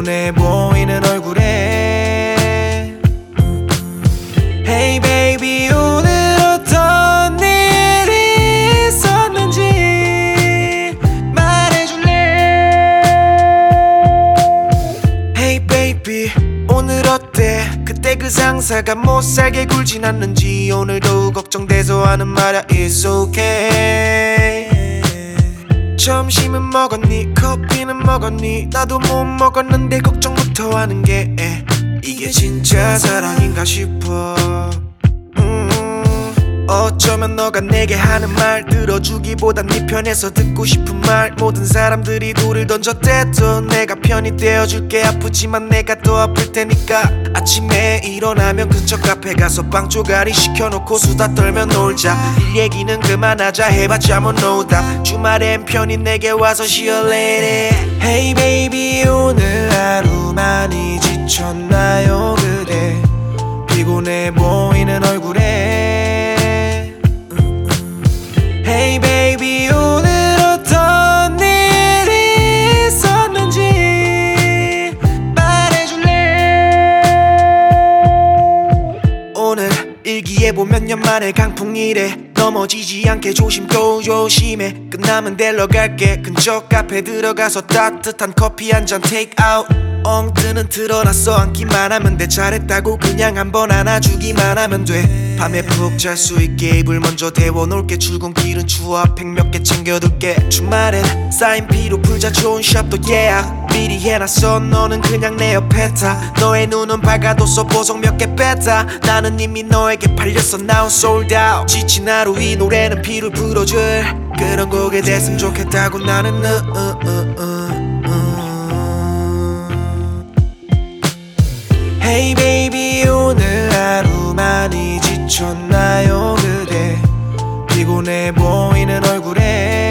피곤해 보이는 얼굴에 Hey baby 오늘 어떤 일이 있었는지 말해줄래 Hey baby 오늘 어때 그때 그 상사가 못살게 굴진 않는지 오늘도 걱정돼서 하는 말야 It's okay 점심은 먹었니 커피는 먹었니 나도 못 먹었는데 걱정부터 하는 게 이게 진짜 사랑인가 싶어 어쩌면 너가 내게 하는 말 들어주기보단 네 편에서 듣고 싶은 말 모든 사람들이 돌을 던졌대도 내가 편히 떼어줄게 아프지만 내가 더 아플 테니까 아침에 일어나면 근처 카페 가서 빵 쪼가리 시켜놓고 수다 떨면 놀자 일 얘기는 그만하자 해봤자 뭐 노답 주말엔 편히 내게 와서 쉬어래 Hey baby 오늘 하루 많이 지쳤나요 그대 피곤해 보이는 얼굴에 Hey baby 오늘 어떤 일이 있었는지 말해줄래 오늘 일기예보 몇 년 만에 강풍이래 넘어지지 않게 조심 또 조심해 끝나면 데려 갈게 근처 카페 들어가서 따뜻한 커피 한 잔 take out 엉뜨는 틀어놨어 앉기만 하면 돼 잘했다고 그냥 한번 안아주기만 하면 돼 밤에 푹 잘 수 있게 이불 먼저 데워놓을게 출근길은 추워 핫팩 몇 개 챙겨둘게 주말엔 쌓인 피로 풀자 좋은 샵도 yeah 미리 해놨어 너는 그냥 내 옆에 타 너의 눈은 밝아뒀어 보석 몇 개 뺐다 나는 이미 너에게 팔렸어 now sold out 지친 하루 이 노래는 피를 불어줄 그런 곡에 됐으면 좋겠다고 나는 Hey baby 오늘 하루 많이 지쳤나요 그대 피곤해 보이는 얼굴에